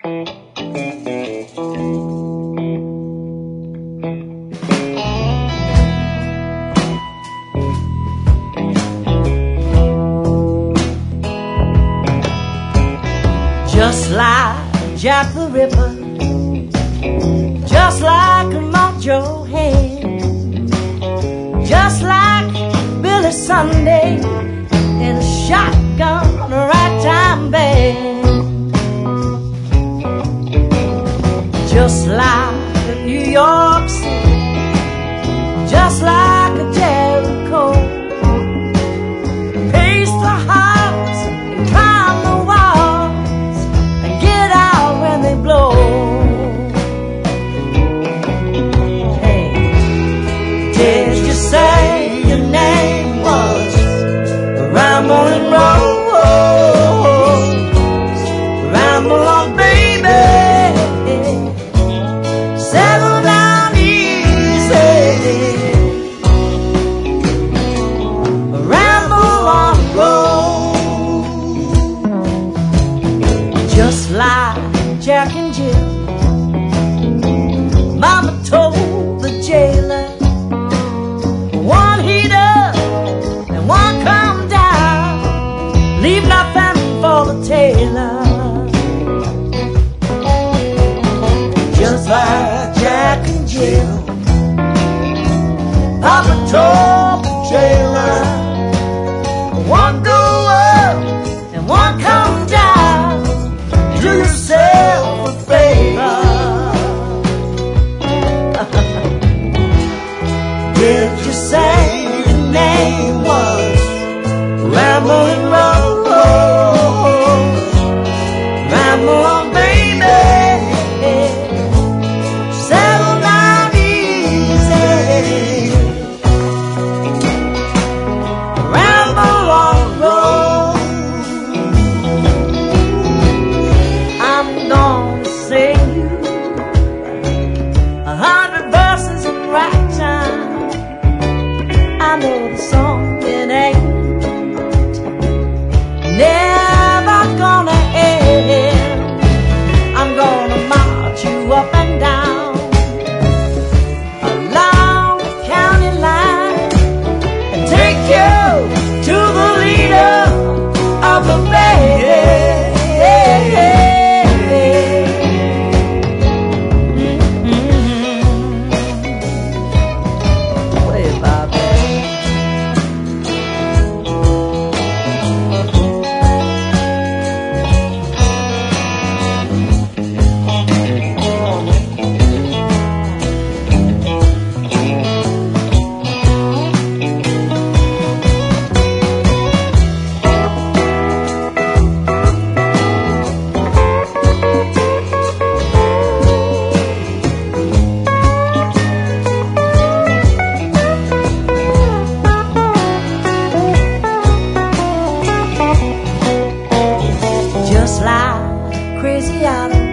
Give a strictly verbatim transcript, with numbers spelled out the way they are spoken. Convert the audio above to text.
Just like Jack the Ripper, just like Mojo Hand, just like Billy Sunday in a shotgun ragtime band, just like New York City, just like a Jericho, pace the house and climb the walls and get out when they blow. Hey, did you say your name was Ramblin' Rose? Ramble on, baby, settle down easy. Ramble on the road, just like Jack and Jill. Mama told the jailer, one heat up and one come down, leave nothing for the tailor. Just like Jack and Jill, Papa told the jailer, one go up and one come down, do yourself a favor. Did you say your name was Ramblin' Rose? Ramble on, baby, settle down easy. Ramble on the road. I'm gonna sing you a hundred verses in ragtime. I know the song, it ain't never gonna end. I'm gonna march you up and down along the county line and take you to the leader of the band. Mm-hmm. Way about that. Just like Crazy Island,